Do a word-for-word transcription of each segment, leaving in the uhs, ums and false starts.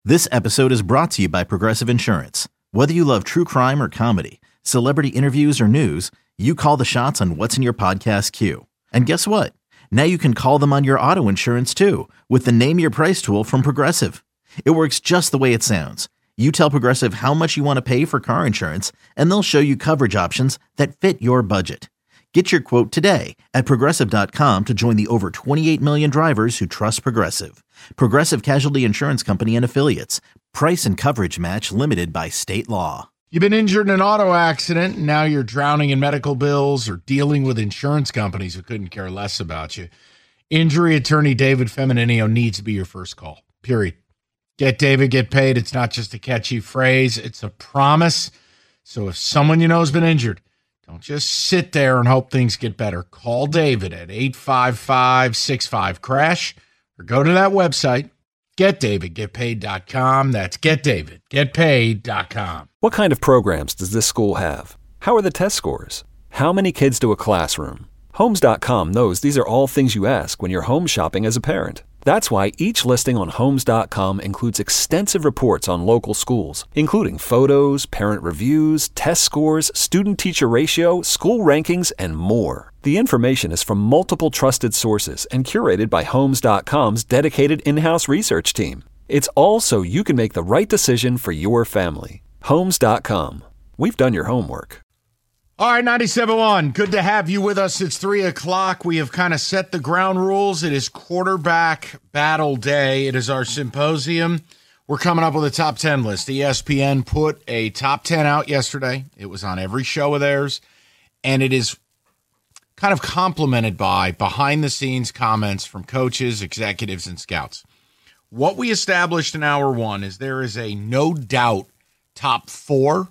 This episode is brought to you by Progressive Insurance. Whether you love true crime or comedy, celebrity interviews or news, you call the shots on what's in your podcast queue. And guess what? Now you can call them on your auto insurance too with the Name Your Price tool from Progressive. It works just the way it sounds. You tell Progressive how much you want to pay for car insurance, and they'll show you coverage options that fit your budget. Get your quote today at Progressive dot com to join the over twenty-eight million drivers who trust Progressive. Progressive Casualty Insurance Company and Affiliates. Price and coverage match limited by state law. You've been injured in an auto accident, and now you're drowning in medical bills or dealing with insurance companies who couldn't care less about you. Injury attorney David Femininio needs to be your first call, period. Get David, get paid. It's not just a catchy phrase. It's a promise. So if someone you know has been injured, don't just sit there and hope things get better. Call David at eight five five, six five, crash or go to that website, get david get paid dot com. That's get david get paid dot com. What kind of programs does this school have? How are the test scores? How many kids do a classroom? Homes dot com knows these are all things you ask when you're home shopping as a parent. That's why each listing on Homes dot com includes extensive reports on local schools, including photos, parent reviews, test scores, student-teacher ratio, school rankings, and more. The information is from multiple trusted sources and curated by Homes dot com's dedicated in-house research team. It's all so you can make the right decision for your family. Homes dot com. We've done your homework. All right, ninety-seven point one, good to have you with us. It's three o'clock. We have kind of set the ground rules. It is quarterback battle day. It is our symposium. We're coming up with a top ten list. E S P N put a top ten out yesterday. It was on every show of theirs, and it is kind of complemented by behind-the-scenes comments from coaches, executives, and scouts. What we established in hour one is there is a no-doubt top four.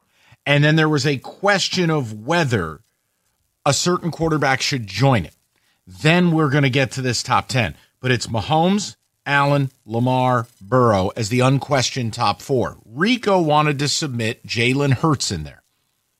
And then there was a question of whether a certain quarterback should join it. Then we're going to get to this top ten. But it's Mahomes, Allen, Lamar, Burrow as the unquestioned top four. Rico wanted to submit Jalen Hurts in there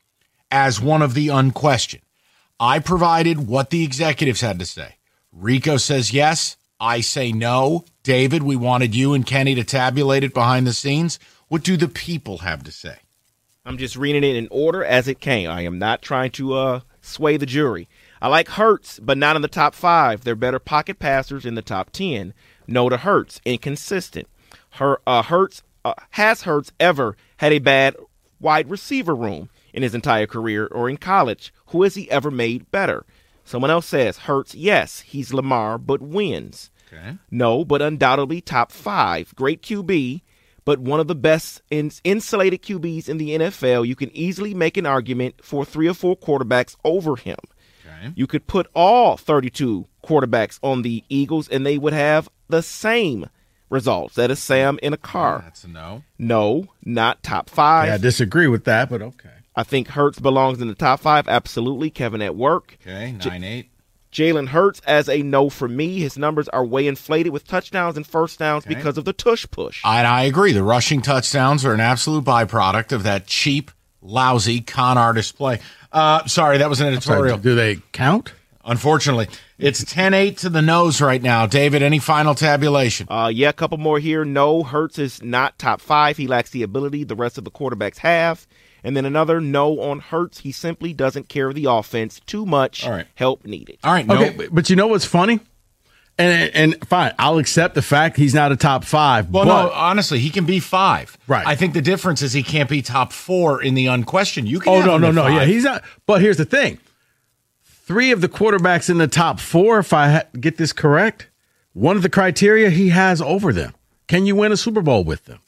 as one of the unquestioned. I provided what the executives had to say. Rico says yes. I say no. David, we wanted you and Kenny to tabulate it behind the scenes. What do the people have to say? I'm just reading it in order as it came. I am not trying to uh, sway the jury. I like Hurts, but not in the top five. They're better pocket passers in the top ten. No to Hurts. Inconsistent. Her, uh, Hurts uh, has Hurts ever had a bad wide receiver room in his entire career or in college? Who has he ever made better? Someone else says Hurts, yes, he's Lamar, but wins. Okay. No, but undoubtedly top five. Great Q B. But one of the best insulated Q Bs in the N F L. You can easily make an argument for three or four quarterbacks over him. Okay. You could put all thirty-two quarterbacks on the Eagles, and they would have the same results. That is Sam in a car. That's a no. No, not top five. Yeah, I disagree with that, but okay. I think Hurts belongs in the top five. Absolutely. Kevin at work. Okay, nine eight. Jalen Hurts as a no for me. His numbers are way inflated with touchdowns and first downs okay. because of the tush push. And I agree. The rushing touchdowns are an absolute byproduct of that cheap, lousy con artist play. Uh, sorry, that was an editorial. Sorry, do they count? Unfortunately. It's ten eight to the nose right now. David, any final tabulation? Uh, yeah, a couple more here. No, Hurts is not top five. He lacks the ability the rest of the quarterbacks have. And then another no on Hurts. He simply doesn't carry the offense too much. All right. Help needed. All right. No. Okay, but, but you know what's funny? And and fine, I'll accept the fact he's not a top five. Well, but, no, honestly, he can be five. Right. I think the difference is he can't be top four in the unquestioned. You can. Oh have no, him no, at no. five. Yeah, he's not. But here's the thing: three of the quarterbacks in the top four, if I ha- get this correct, one of the criteria he has over them. Can you win a Super Bowl with them?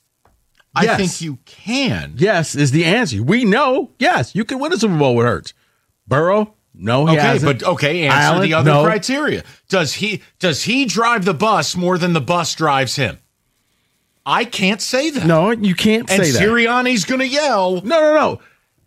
I Yes. think you can. Yes, is the answer. We know. Yes, you can win a Super Bowl with Hurts. Burrow. No, he Okay, hasn't. but okay, answer Allen, the other no. criteria. Does he does he drive the bus more than the bus drives him? I can't say that. No, you can't and say that. Sirianni's going to yell. No, no, no.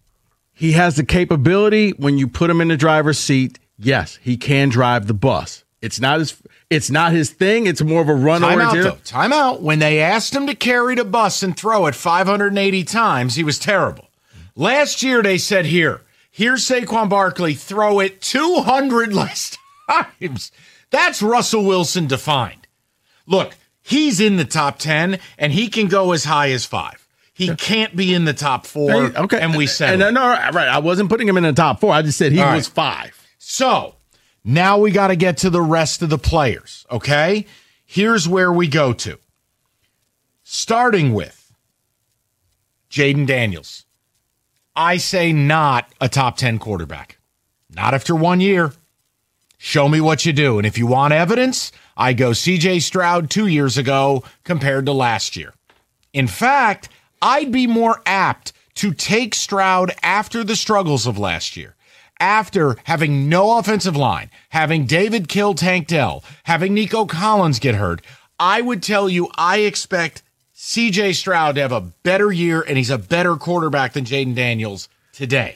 He has the capability when you put him in the driver's seat. Yes, he can drive the bus. It's not his. It's not his thing. It's more of a run Time out, oriented. though. Time out. When they asked him to carry the bus and throw it five hundred eighty times, he was terrible. Last year, they said, here, here's Saquon Barkley, throw it two hundred less times. That's Russell Wilson defined. Look, He's in the top ten, and he can go as high as five. He can't be in the top four, Hey, okay. and we said and, no, right. I wasn't putting him in the top four. I just said he All was right. five. So now we got to get to the rest of the players, okay? Here's where we go to. Starting with Jayden Daniels. I say not a top ten quarterback. Not after one year. Show me what you do. And if you want evidence, I go C J Stroud two years ago compared to last year. In fact, I'd be more apt to take Stroud after the struggles of last year. After having no offensive line, having David kill Tank Dell, having Nico Collins get hurt, I would tell you I expect C J Stroud to have a better year, and he's a better quarterback than Jayden Daniels today.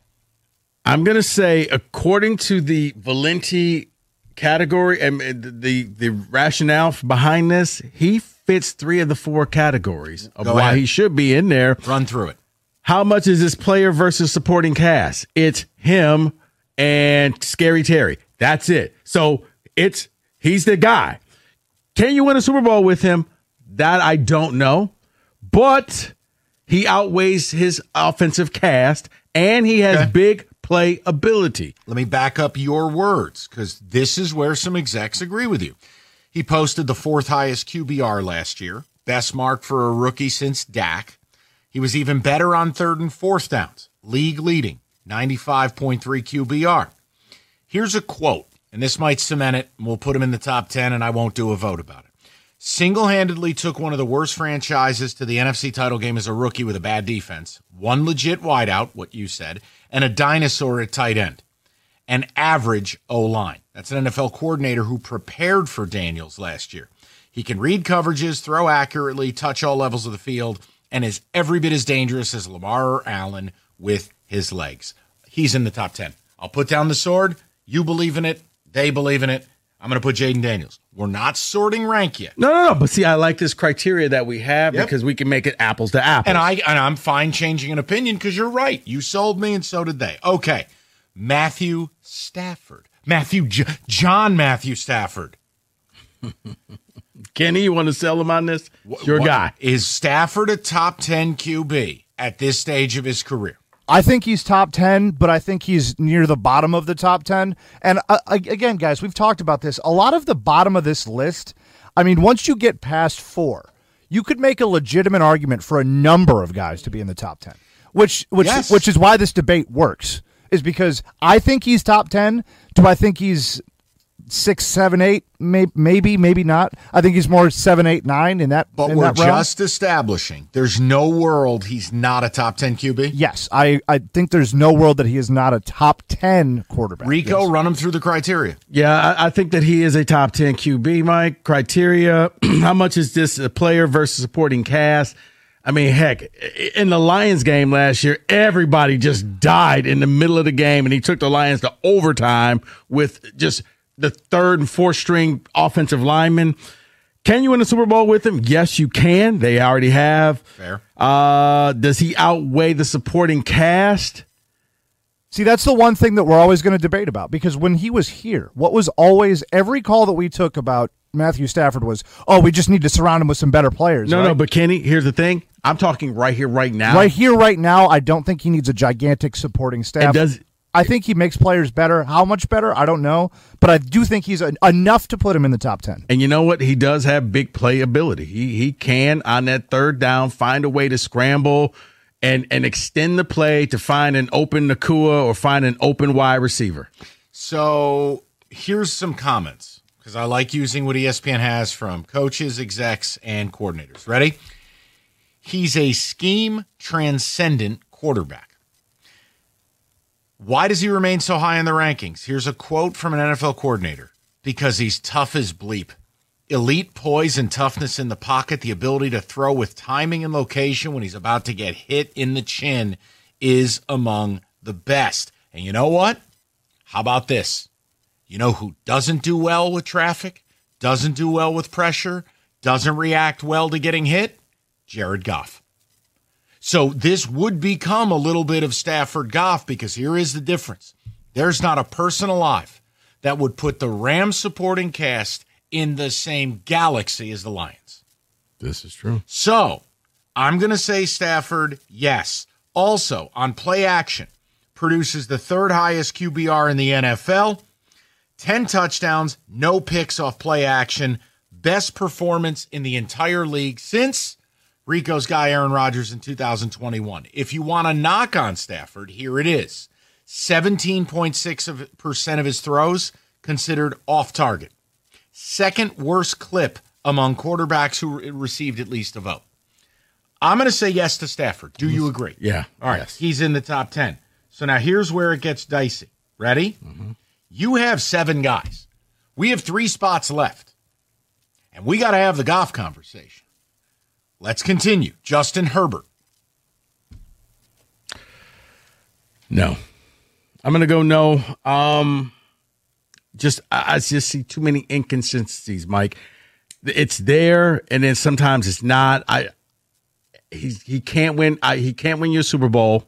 I'm going to say, according to the Valenti category and the, the rationale behind this, he fits three of the four categories of Go why ahead. he should be in there. Run through it. How much is this player versus supporting cast? It's him and Scary Terry. That's it. So it's he's the guy. Can you win a Super Bowl with him? That I don't know. But he outweighs his offensive cast, and he has Okay. big play ability. Let me back up your words, because this is where some execs agree with you. He posted the fourth highest Q B R last year, best mark for a rookie since Dak. He was even better on third and fourth downs, league leading, ninety-five point three Q B R. Here's a quote, and this might cement it, and we'll put him in the top ten, and I won't do a vote about it. Single-handedly took one of the worst franchises to the N F C title game as a rookie with a bad defense, one legit wideout, what you said, and a dinosaur at tight end. An average O-line. That's an N F L coordinator who prepared for Daniels last year. He can read coverages, throw accurately, touch all levels of the field, and is every bit as dangerous as Lamar or Allen with his legs. He's in the top ten. I'll put down the sword. You believe in it. They believe in it. I'm going to put Jayden Daniels. We're not sorting rank yet. No, no, no. But see, I like this criteria that we have Yep. because we can make it apples to apples. And, I, and I'm fine changing an opinion because you're right. You sold me, and so did they. Okay. Matthew Stafford. Matthew, J- John Matthew Stafford. Kenny, you want to sell him on this? It's your What- guy. Is Stafford a top ten Q B at this stage of his career? I think he's top ten, but I think he's near the bottom of the top ten. And uh, again, guys, we've talked about this. A lot of the bottom of this list, I mean, once you get past four, you could make a legitimate argument for a number of guys to be in the top ten, which which Yes. which is why this debate works, is because I think he's top ten. Do I think he's six, seven, eight? Maybe, maybe, maybe not. I think he's more seven, eight, nine in that. But in we're that realm. just establishing there's no world he's not a top ten Q B. Yes, I, I think there's no world that he is not a top ten quarterback. Rico, Yes. run him through the criteria. Yeah, I, I think that he is a top ten Q B, Mike. Criteria, how much is this a player versus supporting cast? I mean, heck, in the Lions game last year, everybody just died in the middle of the game, and he took the Lions to overtime with just the third and fourth string offensive linemen. Can you win a Super Bowl with him? Yes, you can. They already have. Fair. Uh, does he outweigh the supporting cast? See, that's the one thing that we're always going to debate about, because when he was here, what was always every call that we took about Matthew Stafford was, oh, we just need to surround him with some better players. No, right? no, but Kenny, here's the thing. I'm talking right here, right now. right here, right now, I don't think he needs a gigantic supporting staff. And does I think he makes players better. How much better? I don't know. But I do think he's en- enough to put him in the top ten. And you know what? He does have big play ability. He he can, on that third down, find a way to scramble and, and extend the play to find an open Nakua or find an open wide receiver. So here's some comments, because I like using what E S P N has from coaches, execs, and coordinators. Ready? He's a scheme transcendent quarterback. Why does he remain so high in the rankings? Here's a quote from an N F L coordinator. Because he's tough as bleep. Elite poise and toughness in the pocket, the ability to throw with timing and location when he's about to get hit in the chin is among the best. And you know what? How about this? You know who doesn't do well with traffic, doesn't do well with pressure, doesn't react well to getting hit? Jared Goff. So this would become a little bit of Stafford Goff, because here is the difference. There's not a person alive that would put the Rams supporting cast in the same galaxy as the Lions. This is true. So I'm going to say Stafford, yes. Also, on play action, produces the third highest Q B R in the N F L. ten touchdowns, no picks off play action. Best performance in the entire league since Rico's guy Aaron Rodgers in two thousand twenty-one. If you want to knock on Stafford, here it is. seventeen point six percent of his throws considered off target. Second worst clip among quarterbacks who received at least a vote. I'm going to say yes to Stafford. Do you agree? Yeah. All right. Yes. He's in the top ten. So now here's where it gets dicey. Ready? Mm-hmm. You have seven guys. We have three spots left. And we got to have the Goff conversation. Let's continue. Justin Herbert. No. I'm going to go no. Um, just I, I just see too many inconsistencies, Mike. It's there, and then sometimes it's not. I he he can't win. I, he can't win your Super Bowl.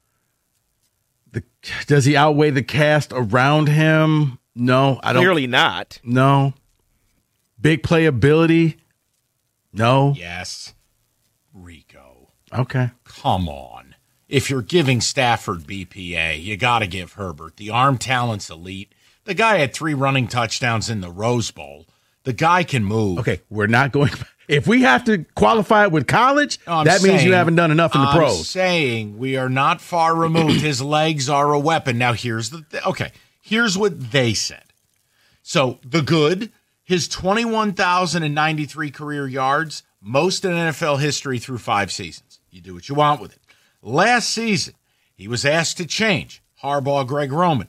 The, does he outweigh the cast around him? No, I don't. Clearly not. No. Big playability? No. Yes. Rico. Okay. Come on. If you're giving Stafford B P A, you got to give Herbert. The arm talent's elite. The guy had three running touchdowns in the Rose Bowl. The guy can move. Okay, we're not going. If we have to qualify it with college, no, that saying, means you haven't done enough in the I'm pros. I'm saying we are not far removed. His legs are a weapon. Now, here's the th- okay. Here's what they said. So the good, his twenty-one thousand ninety-three career yards, most in N F L history through five seasons. You do what you want with it. Last season, he was asked to change. Harbaugh, Greg Roman.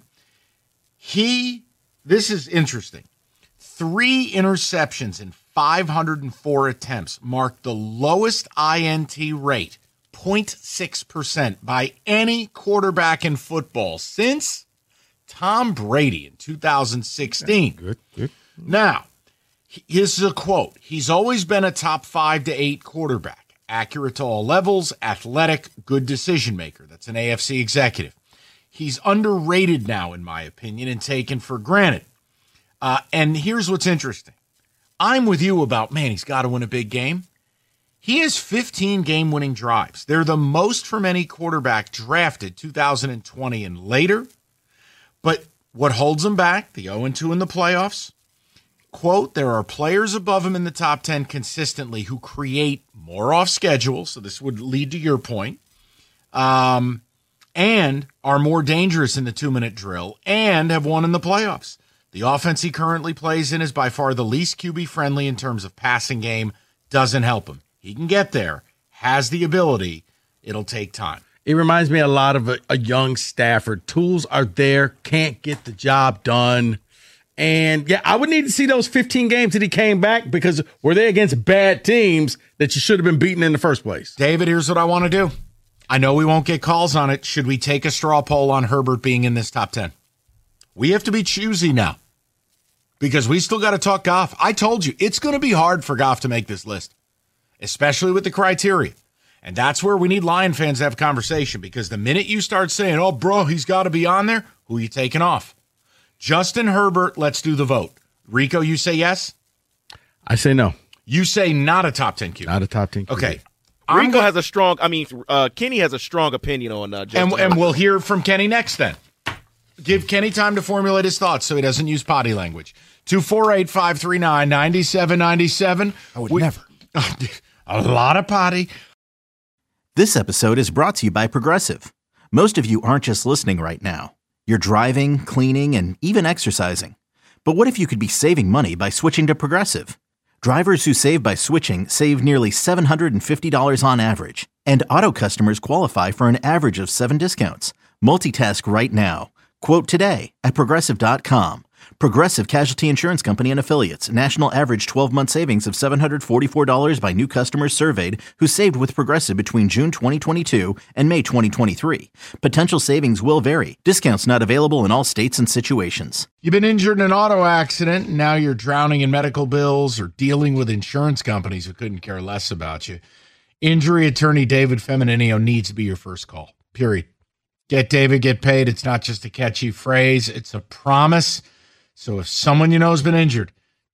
He, this is interesting. Three interceptions in five hundred four attempts marked the lowest I N T rate, zero point six percent, by any quarterback in football since Tom Brady in two thousand sixteen. Good, good. Now, this is a quote. He's always been a top five to eight quarterback. Accurate to all levels, athletic, good decision maker. That's an A F C executive. He's underrated now, in my opinion, and taken for granted. Uh, and here's what's interesting. I'm with you about, man, he's got to win a big game. He has fifteen game-winning drives. They're the most from any quarterback drafted two thousand twenty and later. But what holds him back, the oh and two in the playoffs, quote, there are players above him in the top ten consistently who create more off schedule, so this would lead to your point, um, and are more dangerous in the two-minute drill and have won in the playoffs. The offense he currently plays in is by far the least Q B-friendly in terms of passing game. Doesn't help him. He can get there, has the ability. It'll take time. It reminds me a lot of a, a young Stafford. Tools are there, can't get the job done. And, yeah, I would need to see those fifteen games that he came back, because were they against bad teams that you should have been beaten in the first place? David, here's what I want to do. I know we won't get calls on it. Should we take a straw poll on Herbert being in this top ten? We have to be choosy now, because we still got to talk Goff. I told you, it's going to be hard for Goff to make this list, especially with the criteria. And that's where we need Lion fans to have a conversation, because the minute you start saying, oh, bro, he's got to be on there, who are you taking off? Justin Herbert, let's do the vote. Rico, you say yes? I say no. You say not a top ten Q B. Not a top ten Q B. Okay. Rico has a strong, I mean, uh, Kenny has a strong opinion on uh, Justin and, Herbert. and we'll hear from Kenny next then. Give Kenny time to formulate his thoughts so he doesn't use potty language. two four eight, five three nine, nine seven nine seven. I would we, never. A lot of potty. This episode is brought to you by Progressive. Most of you aren't just listening right now. You're driving, cleaning, and even exercising. But what if you could be saving money by switching to Progressive? Drivers who save by switching save nearly seven hundred fifty dollars on average. And auto customers qualify for an average of seven discounts. Multitask right now. Quote today at Progressive dot com. Progressive Casualty Insurance Company and Affiliates. National average twelve-month savings of seven hundred forty-four dollars by new customers surveyed who saved with Progressive between June twenty twenty-two and May twenty twenty-three. Potential savings will vary. Discounts not available in all states and situations. You've been injured in an auto accident, and now you're drowning in medical bills or dealing with insurance companies who couldn't care less about you. Injury attorney David Femininio needs to be your first call, period. Get David, get paid. It's not just a catchy phrase. It's a promise. So if someone you know has been injured,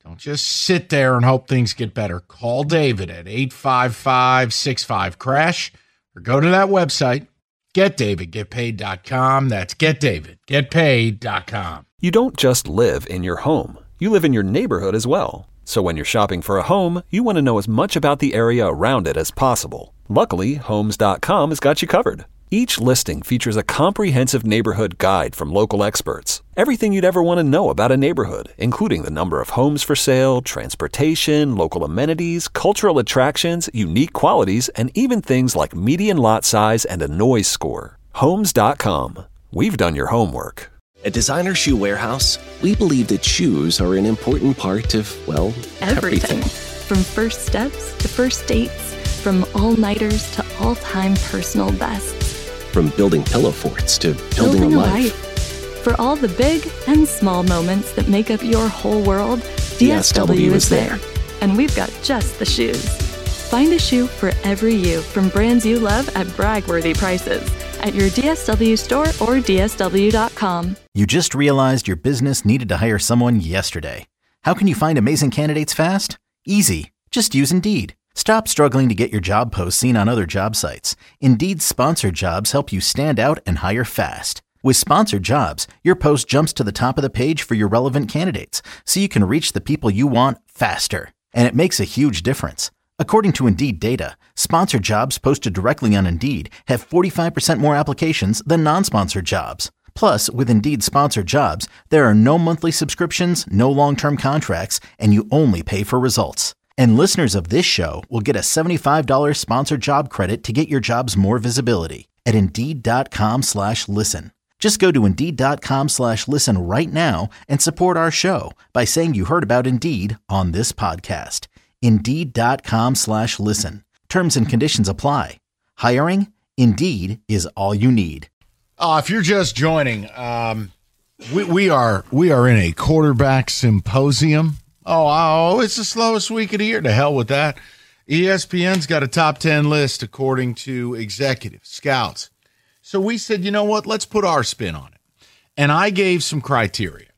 Don't just sit there and hope things get better. Call David at eight five five, six five, crash or go to that website, get david get paid dot com. That's get david get paid dot com. You don't just live in your home. You live in your neighborhood as well. So when you're shopping for a home, you want to know as much about the area around it as possible. Luckily, homes dot com has got you covered. Each listing features a comprehensive neighborhood guide from local experts. Everything you'd ever want to know about a neighborhood, including the number of homes for sale, transportation, local amenities, cultural attractions, unique qualities, and even things like median lot size and a noise score. homes dot com. We've done your homework. At Designer Shoe Warehouse, we believe that shoes are an important part of, well, everything. everything. From first steps to first dates, from all-nighters to all-time personal bests. From building pillow forts to building, building a, a life. life. For all the big and small moments that make up your whole world, D S W is there. And we've got just the shoes. Find a shoe for every you from brands you love at brag-worthy prices at your D S W store or D S W dot com. You just realized your business needed to hire someone yesterday. How can you find amazing candidates fast? Easy. Just use Indeed. Stop struggling to get your job posts seen on other job sites. Indeed's sponsored jobs help you stand out and hire fast. With sponsored jobs, your post jumps to the top of the page for your relevant candidates, so you can reach the people you want faster. And it makes a huge difference. According to Indeed data, sponsored jobs posted directly on Indeed have forty-five percent more applications than non-sponsored jobs. Plus, with Indeed sponsored jobs, there are no monthly subscriptions, no long-term contracts, and you only pay for results. And listeners of this show will get a seventy-five dollars sponsored job credit to get your jobs more visibility at Indeed.com slash listen. Just go to Indeed.com slash listen right now and support our show by saying you heard about Indeed on this podcast. Indeed.com slash listen. Terms and conditions apply. Hiring? Indeed is all you need. Uh, if you're just joining, um, we, we are we are in a quarterback symposium. Oh, oh, it's the slowest week of the year. To hell with that. E S P N's got a top ten list according to executives, scouts. So we said, you know what? Let's put our spin on it. And I gave some criteria.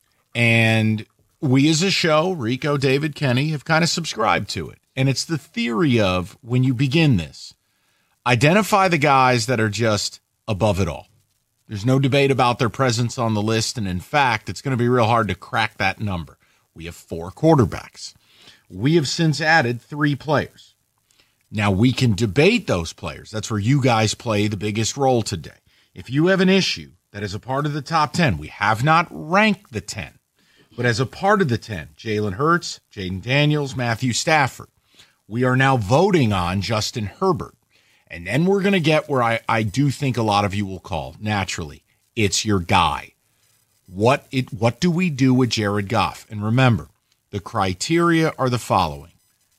And we as a show, Rico, David, Kenny, have kind of subscribed to it. And it's the theory of when you begin this, identify the guys that are just above it all. There's no debate about their presence on the list. And in fact, it's going to be real hard to crack that number. We have four quarterbacks. We have since added three players. Now, we can debate those players. That's where you guys play the biggest role today. If you have an issue that is a part of the top ten, we have not ranked the ten, but as a part of the ten, Jalen Hurts, Jaden Daniels, Matthew Stafford, we are now voting on Justin Herbert. And then we're going to get where I, I do think a lot of you will call, naturally, it's your guy. What it what do we do with Jared Goff? And remember, the criteria are the following.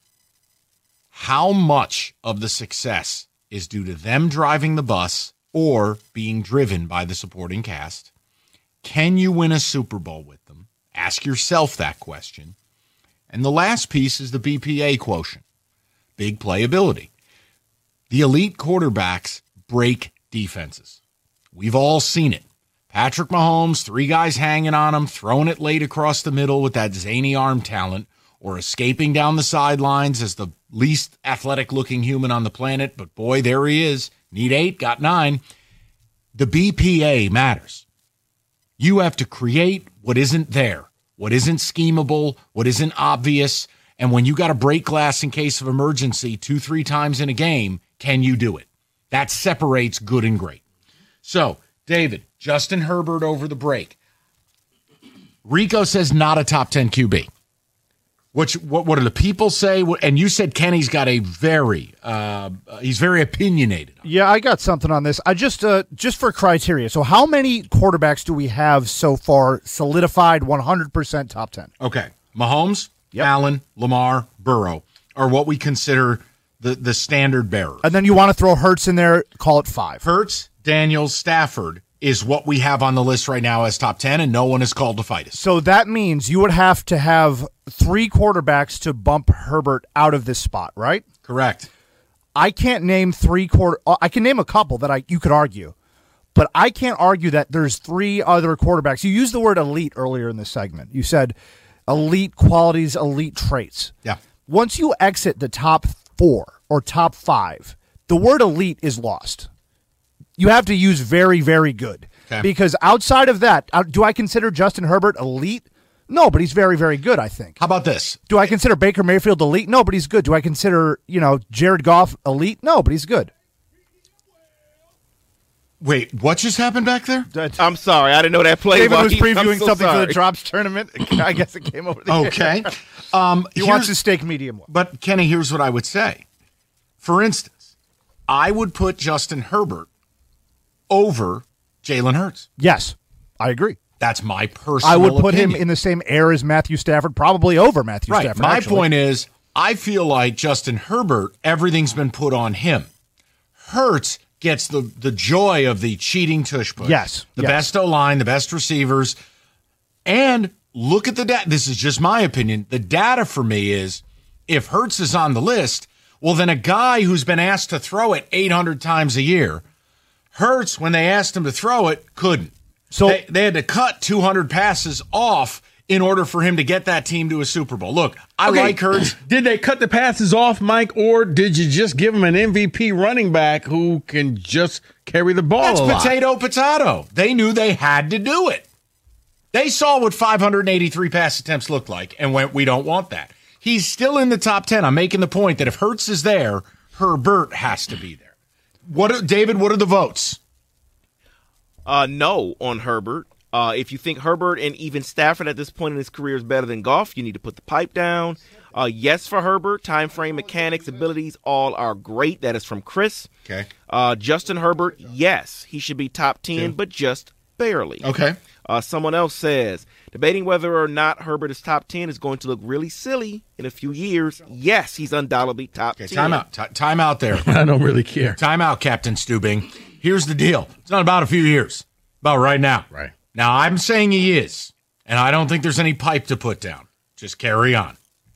How much of the success is due to them driving the bus or being driven by the supporting cast? Can you win a Super Bowl with them? Ask yourself that question. And the last piece is the B P A quotient, big playability. The elite quarterbacks break defenses. We've all seen it. Patrick Mahomes, three guys hanging on him, throwing it late across the middle with that zany arm talent, or escaping down the sidelines as the least athletic-looking human on the planet. But boy, there he is. Need eight, got nine. The B P A matters. You have to create what isn't there, what isn't schemable, what isn't obvious. And when you got to break glass in case of emergency two, three times in a game, can you do it? That separates good and great. So, David, Justin Herbert over the break. Rico says not a top ten Q B. Which, what, what do the people say? And you said Kenny's got a very, uh, he's very opinionated. Yeah, I got something on this. I just, uh, just for criteria. So how many quarterbacks do we have so far solidified one hundred percent top ten? Okay. Mahomes, yep. Allen, Lamar, Burrow are what we consider the, the standard bearers. And then you want to throw Hurts in there, call it five. Hurts, Daniels, Stafford is what we have on the list right now as top ten, and no one is called to fight us. So that means you would have to have three quarterbacks to bump Herbert out of this spot, right? Correct. I can't name three quarter. I can name a couple that I you could argue, but I can't argue that there's three other quarterbacks. You used the word elite earlier in this segment. You said elite qualities, elite traits. Yeah. Once you exit the top four or top five, the word elite is lost. You have to use very, very good. Okay. Because outside of that, uh, do I consider Justin Herbert elite? No, but he's very, very good, I think. How about this? Do I consider Baker Mayfield elite? No, but he's good. Do I consider, you know, Jared Goff elite? No, but he's good. Wait, what just happened back there? I'm sorry. I didn't know that play. David was I'm previewing so something sorry. for the Drops tournament. I guess it came over the Okay. Um, He here's- wants his steak medium well. But, Kenny, here's what I would say. For instance, I would put Justin Herbert over Jalen Hurts. Yes, I agree. That's my personal I would put opinion. him in the same air as Matthew Stafford, probably over Matthew Right. Stafford. My actually. point is, I feel like Justin Herbert, everything's been put on him. Hurts gets the, the joy of the cheating tush push. Yes, The yes. best O-line, the best receivers. And look at the data. This is just my opinion. The data for me is if Hurts is on the list, well, then a guy who's been asked to throw it eight hundred times a year, Hurts, when they asked him to throw it, couldn't. So They, they had to cut two hundred passes off in order for him to get that team to a Super Bowl. Look, I Okay, like Hurts. Did they cut the passes off, Mike, or did you just give him an M V P running back who can just carry the ball That's a lot? potato, potato. They knew they had to do it. They saw what five hundred eighty-three pass attempts looked like and went, we don't want that. He's still in the top ten. I'm making the point that if Hurts is there, Herbert has to be there. What, are, David, what are the votes? Uh, no on Herbert. Uh, if you think Herbert and even Stafford at this point in his career is better than Goff, you need to put the pipe down. Uh, yes for Herbert. Time frame, mechanics, abilities, all are great. That is from Chris. Okay. Uh, Justin Herbert, yes, he should be top ten, but just barely. Okay. Uh, someone else says, debating whether or not Herbert is top ten is going to look really silly in a few years. Yes, he's undoubtedly top Okay, ten. time out. T- time out there. I don't really care. Time out, Captain Stubing. Here's the deal. It's not about a few years. About right now. Right. Now, I'm saying he is, and I don't think there's any pipe to put down. Just carry on.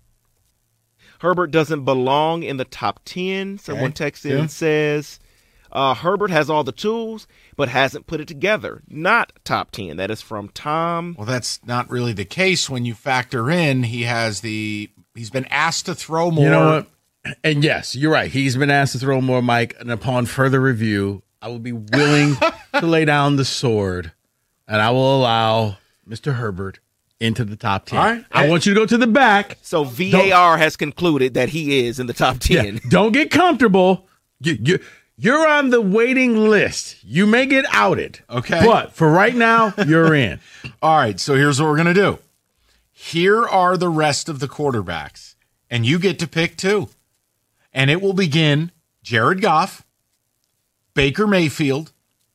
Herbert doesn't belong in the top ten. Someone Okay. texts in Yeah. and says, uh, Herbert has all the tools, but hasn't put it together. Not top ten. That is from Tom. Well, that's not really the case when you factor in he has the he's been asked to throw more. You know what? And yes, you're right. He's been asked to throw more, Mike. And upon further review, I will be willing to lay down the sword, and I will allow Mister Herbert into the top ten. All right. I want you to go to the back. So V A R has concluded that he is in the top ten. Yeah, don't get comfortable. You, you, you're on the waiting list. You may get outed. Okay. But for right now, you're in. All right, so here's what we're going to do. Here are the rest of the quarterbacks, and you get to pick two. And it will begin Jared Goff, Baker Mayfield,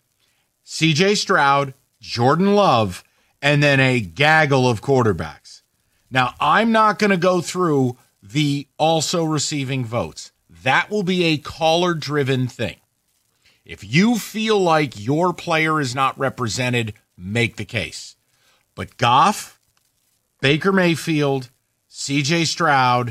C J Stroud, Jordan Love, and then a gaggle of quarterbacks. Now, I'm not going to go through the also receiving votes. That will be a caller-driven thing. If you feel like your player is not represented, make the case. But Goff, Baker Mayfield, C J Stroud,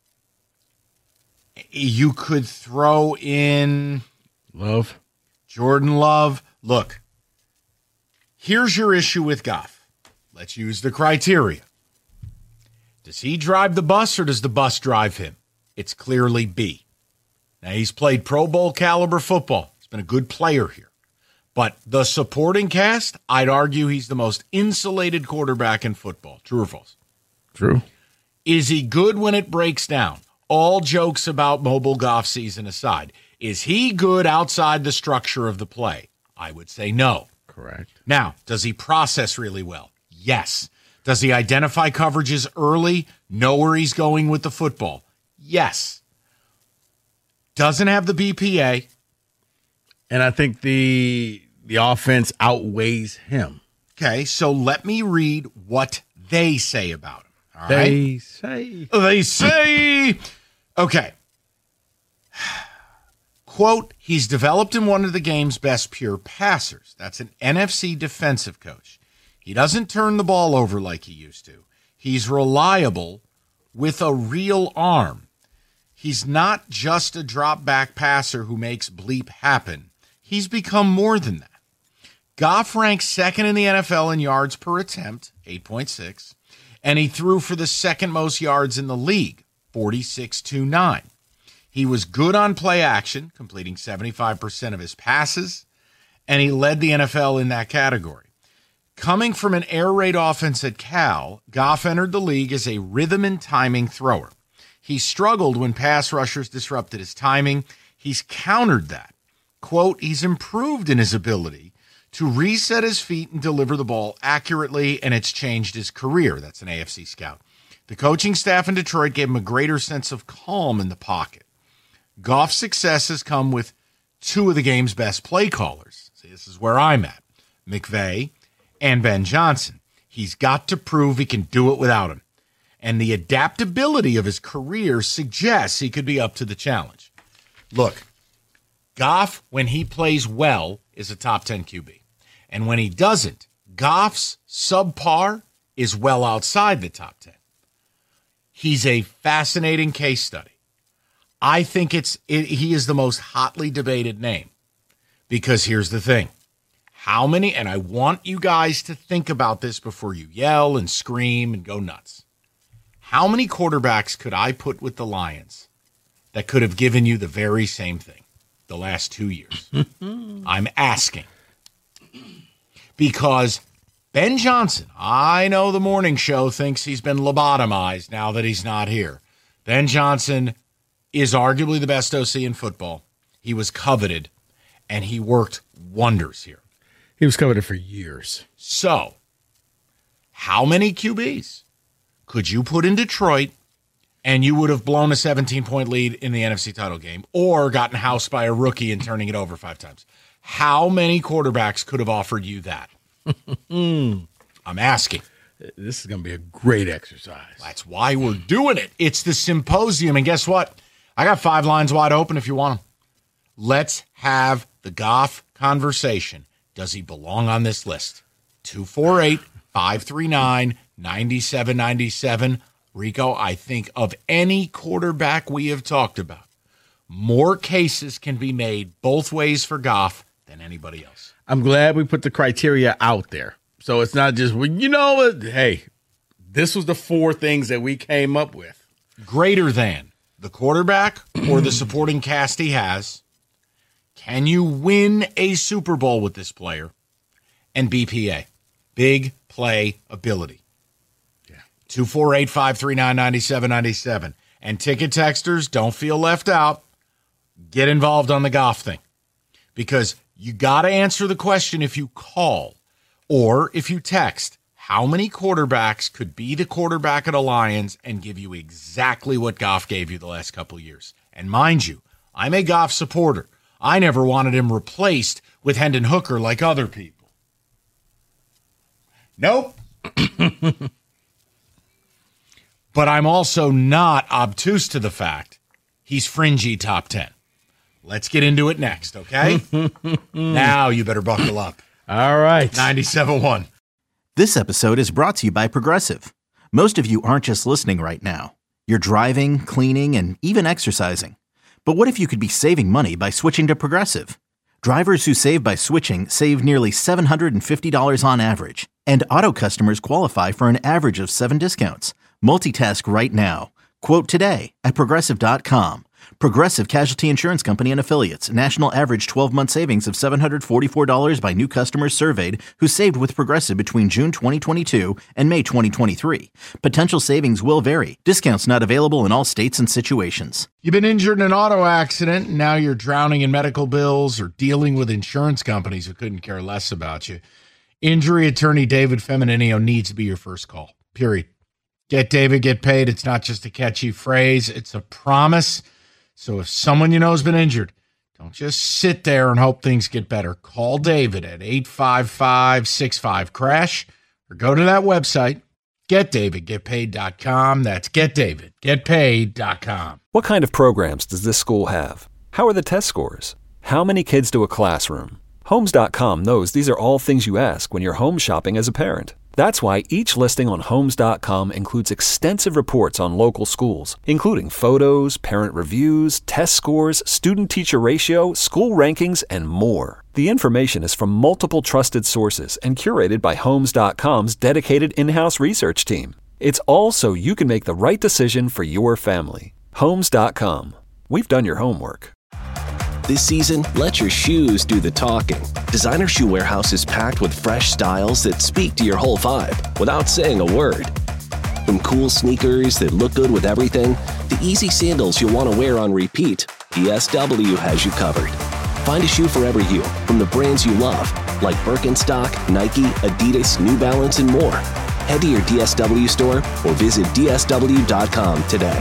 you could throw in Love. Jordan Love. Look, here's your issue with Goff. Let's use the criteria. Does he drive the bus or does the bus drive him? It's clearly B. Now, he's played Pro Bowl caliber football. He's been a good player here. But the supporting cast, I'd argue he's the most insulated quarterback in football. True or false? True. Is he good when it breaks down? All jokes about mobile golf season aside, is he good outside the structure of the play? I would say no. Correct. Now, does he process really well? Yes. Does he identify coverages early, know where he's going with the football? Yes. Doesn't have the B P A. And I think the the offense outweighs him. Okay, so let me read what they say about him. All right? They say. They say, okay. Quote, he's developed in one of the game's best pure passers. That's an N F C defensive coach. He doesn't turn the ball over like he used to. He's reliable with a real arm. He's not just a drop back passer who makes bleep happen. He's become more than that. Goff ranks second in the N F L in yards per attempt, eight point six, And he threw for the second most yards in the league, forty-six two nine. He was good on play action, completing seventy-five percent of his passes, and he led the N F L in that category. Coming from an air raid offense at Cal, Goff entered the league as a rhythm and timing thrower. He struggled when pass rushers disrupted his timing. He's countered that. Quote, he's improved in his ability to reset his feet and deliver the ball accurately, and it's changed his career. That's an A F C scout. The coaching staff in Detroit gave him a greater sense of calm in the pocket. Goff's success has come with two of the game's best play callers. See, this is where I'm at. McVay and Ben Johnson. He's got to prove he can do it without him. And the adaptability of his career suggests he could be up to the challenge. Look, Goff, when he plays well, is a top ten Q B. And when he doesn't, Goff's subpar is well outside the top ten. He's a fascinating case study. I think it's it, he is the most hotly debated name. Because here's the thing. How many, and I want you guys to think about this before you yell and scream and go nuts. How many quarterbacks could I put with the Lions that could have given you the very same thing the last two years? I'm asking. Because Ben Johnson, I know the morning show thinks he's been lobotomized now that he's not here. Ben Johnson is arguably the best O C in football. He was coveted, and he worked wonders here. He was coveted for years. So, how many Q Bs could you put in Detroit and you would have blown a seventeen-point lead in the N F C title game or gotten housed by a rookie and turning it over five times? How many quarterbacks could have offered you that? I'm asking. This is going to be a great exercise. That's why we're doing it. It's the symposium. And guess what? I got five lines wide open if you want them. Let's have the Goff conversation. Does he belong on this list? two four eight, five three nine, nine seven nine seven. Rico, I think of any quarterback we have talked about, more cases can be made both ways for Goff than anybody else. I'm glad we put the criteria out there. So it's not just, well, you know what? Hey, this was the four things that we came up with. Greater than the quarterback or the supporting cast he has. Can you win a Super Bowl with this player? And B P A, big play ability. Yeah. two four eight, five three nine, nine seven nine seven. And ticket texters, don't feel left out. Get involved on the Goff thing. Because you got to answer the question if you call or if you text. How many quarterbacks could be the quarterback of the Lions and give you exactly what Goff gave you the last couple of years? And mind you, I'm a Goff supporter. I never wanted him replaced with Hendon Hooker like other people. Nope. But I'm also not obtuse to the fact he's fringy top ten. Let's get into it next, okay? Now you better buckle up. All right. ninety-seven point one. This episode is brought to you by Progressive. Most of you aren't just listening right now. You're driving, cleaning, and even exercising. But what if you could be saving money by switching to Progressive? Drivers who save by switching save nearly seven hundred fifty dollars on average. And auto customers qualify for an average of seven discounts. Multitask right now. Quote today at Progressive dot com. Progressive Casualty Insurance Company and Affiliates. National average twelve-month savings of seven hundred forty-four dollars by new customers surveyed who saved with Progressive between June twenty twenty-two and May twenty twenty-three. Potential savings will vary. Discounts not available in all states and situations. You've been injured in an auto accident, and now you're drowning in medical bills or dealing with insurance companies who couldn't care less about you. Injury attorney David Femininio needs to be your first call, period. Get David, get paid. It's not just a catchy phrase. It's a promise. So if someone you know has been injured, don't just sit there and hope things get better. Call David at eight five five, six five, crash or go to that website, get david get paid dot com. That's get david get paid dot com. What kind of programs does this school have? How are the test scores? How many kids to a classroom? Homes dot com knows these are all things you ask when you're home shopping as a parent. That's why each listing on Homes dot com includes extensive reports on local schools, including photos, parent reviews, test scores, student-teacher ratio, school rankings, and more. The information is from multiple trusted sources and curated by Homes dot com's dedicated in-house research team. It's all so you can make the right decision for your family. Homes dot com. We've done your homework. This season, let your shoes do the talking. Designer Shoe Warehouse is packed with fresh styles that speak to your whole vibe without saying a word. From cool sneakers that look good with everything, to easy sandals you'll want to wear on repeat, D S W has you covered. Find a shoe for every you from the brands you love, like Birkenstock, Nike, Adidas, New Balance, and more. Head to your D S W store or visit D S W dot com today.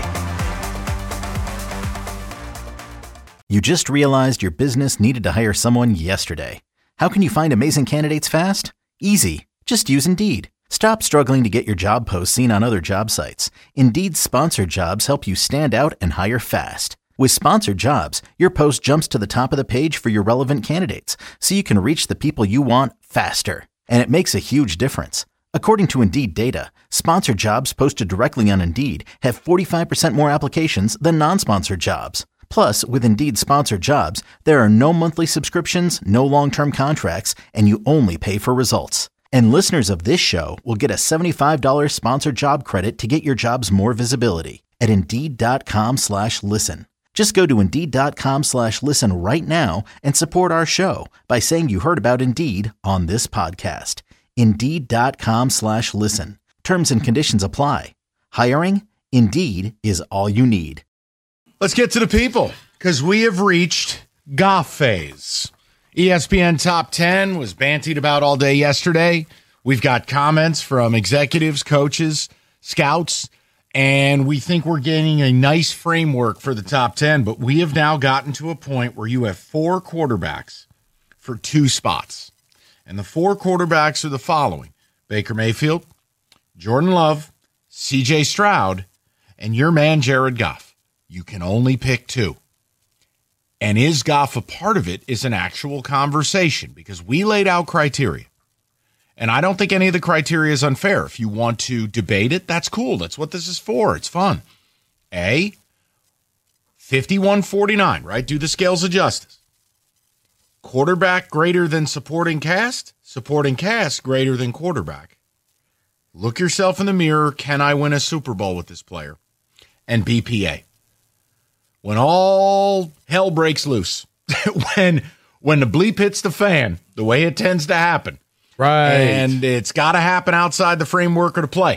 You just realized your business needed to hire someone yesterday. How can you find amazing candidates fast? Easy. Just use Indeed. Stop struggling to get your job posts seen on other job sites. Indeed's sponsored jobs help you stand out and hire fast. With sponsored jobs, your post jumps to the top of the page for your relevant candidates, so you can reach the people you want faster. And it makes a huge difference. According to Indeed data, sponsored jobs posted directly on Indeed have forty-five percent more applications than non-sponsored jobs. Plus, with Indeed sponsored jobs, there are no monthly subscriptions, no long-term contracts, and you only pay for results. And listeners of this show will get a seventy-five dollars sponsored job credit to get your jobs more visibility at Indeed.com slash listen. Just go to Indeed.com slash listen right now and support our show by saying you heard about Indeed on this podcast. Indeed.com slash listen. Terms and conditions apply. Hiring? Indeed is all you need. Let's get to the people, because we have reached Goff phase. E S P N Top ten was bantied about all day yesterday. We've got comments from executives, coaches, scouts, and we think we're getting a nice framework for the top ten, but we have now gotten to a point where you have four quarterbacks for two spots. And the four quarterbacks are the following: Baker Mayfield, Jordan Love, C J Stroud, and your man Jared Goff. You can only pick two. And is Goff a part of it is an actual conversation, because we laid out criteria. And I don't think any of the criteria is unfair. If you want to debate it, that's cool. That's what this is for. It's fun. A, fifty-one forty-nine, right? Do the scales of justice. Quarterback greater than supporting cast, supporting cast greater than quarterback. Look yourself in the mirror. Can I win a Super Bowl with this player? And B P A. When all hell breaks loose, when when the bleep hits the fan, the way it tends to happen, right? And it's got to happen outside the framework of the play,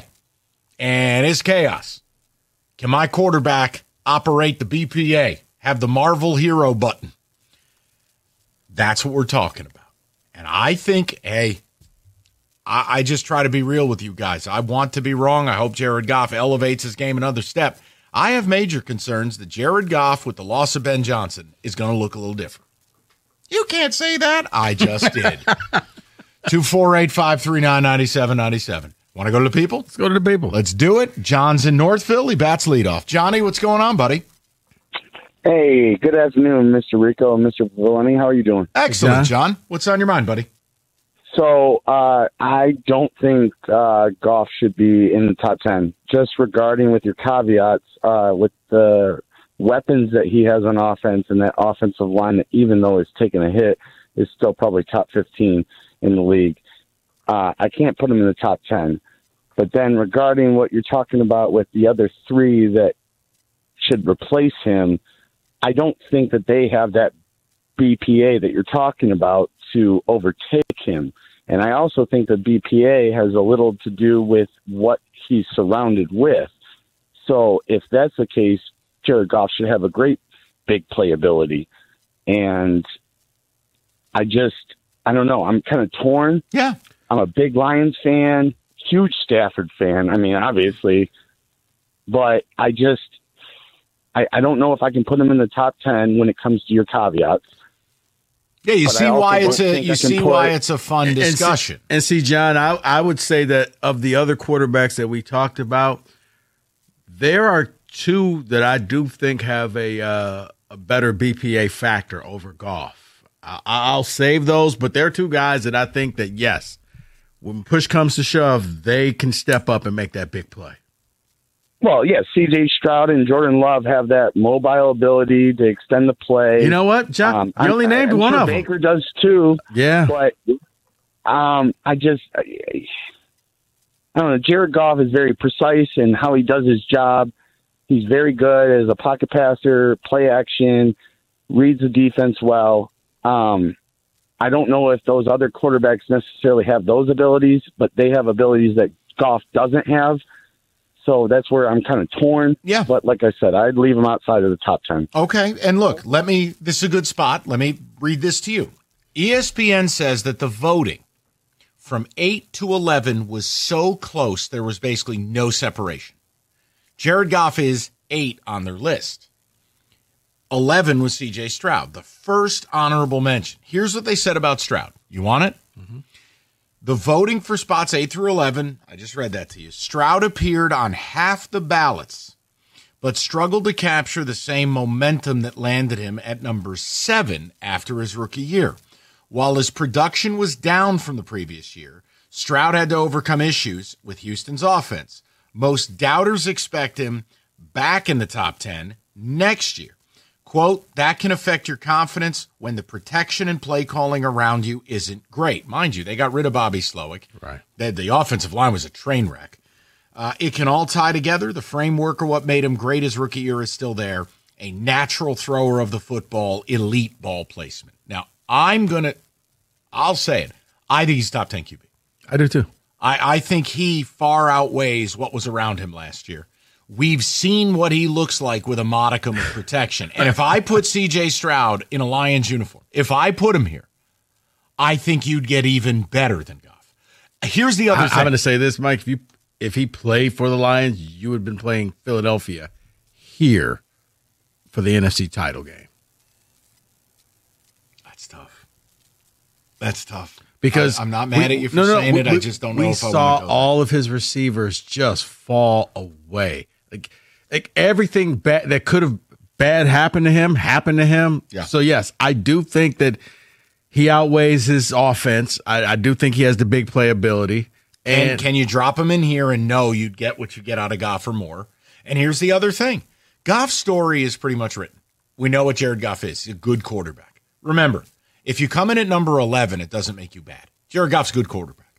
and it's chaos. Can my quarterback operate the B P A? Have the Marvel hero button? That's what we're talking about. And I think, hey, I, I just try to be real with you guys. I want to be wrong. I hope Jared Goff elevates his game another step. I have major concerns that Jared Goff, with the loss of Ben Johnson, is going to look a little different. You can't say that. I just did. two four eight, five three nine, nine seven nine seven. Want to go to the people? Let's go to the people. Let's do it. John's in Northville. He bats leadoff. Johnny, what's going on, buddy? Hey, good afternoon, Mister Rico and Mister Valeni. How are you doing? Excellent, John. John. What's on your mind, buddy? So uh, I don't think uh, Goff should be in the top ten. Just regarding with your caveats, uh, with the weapons that he has on offense and that offensive line, that even though it's taken a hit, is still probably top fifteen in the league. Uh, I can't put him in the top ten. But then regarding what you're talking about with the other three that should replace him, I don't think that they have that B P A that you're talking about to overtake him. And I also think that B P A has a little to do with what he's surrounded with. So if that's the case, Jared Goff should have a great big playability. And I just, I don't know. I'm kind of torn. Yeah. I'm a big Lions fan, huge Stafford fan. I mean, obviously. But I just, I, I don't know if I can put him in the top ten when it comes to your caveats. Yeah, you But see I also why don't it's a think you I can see put- why it's a fun And- and see- discussion. And see, John, I, I would say that of the other quarterbacks that we talked about, there are two that I do think have a uh, a better B P A factor over Goff. I, I'll save those, but there are two guys that I think that, yes, when push comes to shove, they can step up and make that big play. Well, yeah, C J Stroud and Jordan Love have that mobile ability to extend the play. You know what, John? Um, you I'm- only named I'm one sure of them. Baker does too. Yeah. But um, I just, I, I don't know, Jared Goff is very precise in how he does his job. He's very good as a pocket passer, play action, reads the defense well. Um, I don't know if those other quarterbacks necessarily have those abilities, but they have abilities that Goff doesn't have. So that's where I'm kind of torn. Yeah. But like I said, I'd leave him outside of the top ten. Okay. And look, let me, this is a good spot. Let me read this to you. E S P N says that the voting from eight to eleven was so close, there was basically no separation. Jared Goff is eight on their list. eleven was C J Stroud, the first honorable mention. Here's what they said about Stroud. You want it? Mm-hmm. The voting for spots eight through eleven, I just read that to you. Stroud appeared on half the ballots, but struggled to capture the same momentum that landed him at number seven after his rookie year. While his production was down from the previous year, Stroud had to overcome issues with Houston's offense. Most doubters expect him back in the top ten next year. Quote, that can affect your confidence when the protection and play calling around you isn't great. Mind you, they got rid of Bobby Slowick. Right. The, the offensive line was a train wreck. Uh, it can all tie together. The framework of what made him great his rookie year is still there. A natural thrower of the football, elite ball placement. Now, I'm going to, I'll say it. I think he's top ten Q B. I do too. I, I think he far outweighs what was around him last year. We've seen what he looks like with a modicum of protection. And if I put C J Stroud in a Lions uniform, if I put him here, I think you'd get even better than Goff. Here's the other I, thing. I'm going to say this, Mike. If you if he played for the Lions, you would have been playing Philadelphia here for the N F C title game. That's tough. That's tough. Because I, I'm not mad we, at you for no, no, saying we, it. I just don't know we if I saw want to go all of his receivers just fall away. Like, like everything bad that could have bad happened to him happened to him. Yeah. So yes, I do think that he outweighs his offense. I, I do think he has the big playability. And, And can you drop him in here and know you'd get what you get out of Goff or more? And here's the other thing. Goff's story is pretty much written. We know what Jared Goff is. He's a good quarterback. Remember, if you come in at number eleven, it doesn't make you bad. Jared Goff's a good quarterback.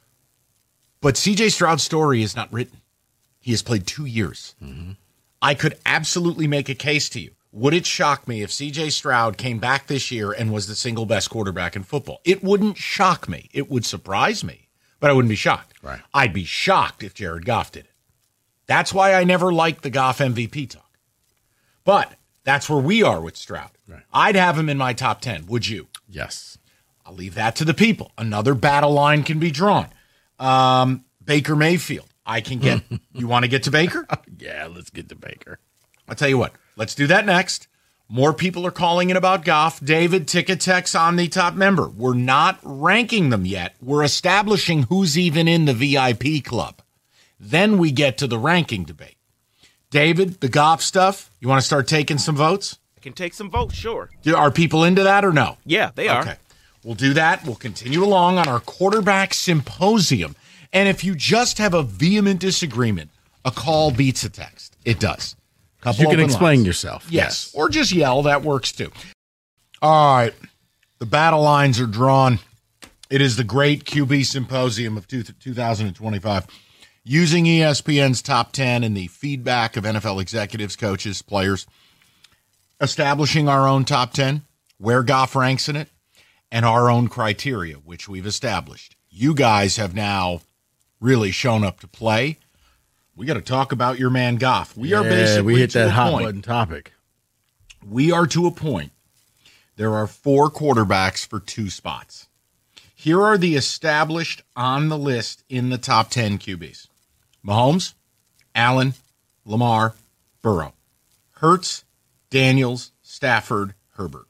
But C J Stroud's story is not written. He has played two years. Mm-hmm. I could absolutely make a case to you. Would it shock me if C J Stroud came back this year and was the single best quarterback in football? It wouldn't shock me. It would surprise me, but I wouldn't be shocked. Right. I'd be shocked if Jared Goff did it. That's why I never liked the Goff M V P talk. But that's where we are with Stroud. Right. I'd have him in my top ten. Would you? yes, I'll leave that to the people. Another battle line can be drawn. Um, Baker Mayfield. I can get, you want to get to Baker? yeah. Let's get to Baker. I'll tell you what, let's do that next. More people are calling in about Goff. David, Ticket Tech's on the top member. We're not ranking them yet. We're establishing who's even in the V I P club. Then we get to the ranking debate. David, the Goff stuff, you want to start taking some votes? I can take some votes, sure. Do- Are people into that or no? Yeah, they are. Okay. We'll do that. We'll continue along on our quarterback symposium. And if you just have a vehement disagreement, a call beats a text. It does. Couple You can open explain lines. yourself. Yes. Or just yell. That works too. All right. The battle lines are drawn. It is the great Q B symposium of two thousand twenty-five. Using E S P N's top ten and the feedback of N F L executives, coaches, players, establishing our own top ten, where Goff ranks in it, and our own criteria, which we've established. You guys have now really shown up to play. We got to talk about your man Goff. We are Yeah, basically we hit to that a hot point. button topic. We are to a point. There are four quarterbacks for two spots. Here are the established on the list in the top ten Q Bs. Mahomes, Allen, Lamar, Burrow, Hurts, Daniels, Stafford, Herbert.